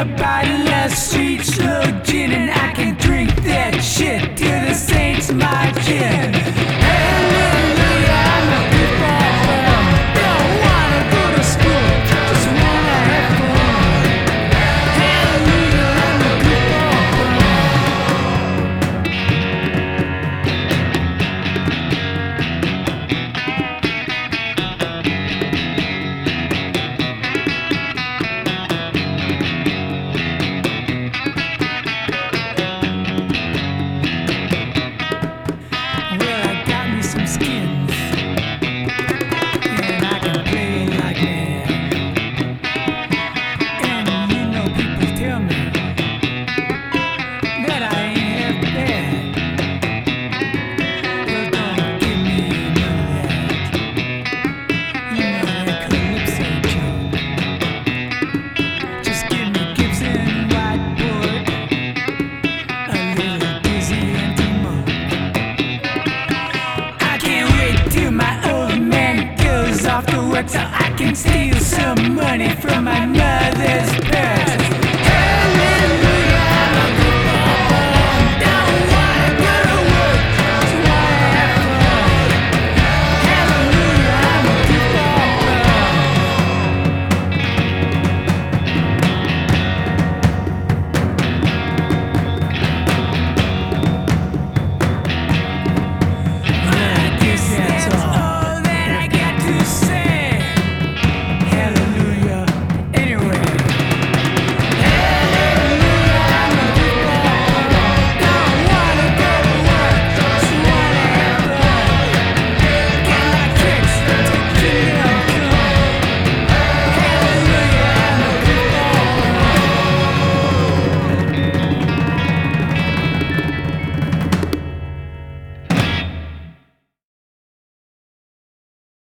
a bottle of sweet slow gin, and I can drink that shit till the saints march in. Hallelujah, I'm a good boy. Don't wanna go to school, just wanna have fun. Hallelujah, I'm a good some skins, and I can play like that. And you know, people tell me that I ain't half bad. Well, don't give me none of that. You know that calypso joke. Just give me Gibson, whiteboard, a little dizzy empty monk. Till my old man goes off to work so I can steal some money from my mother's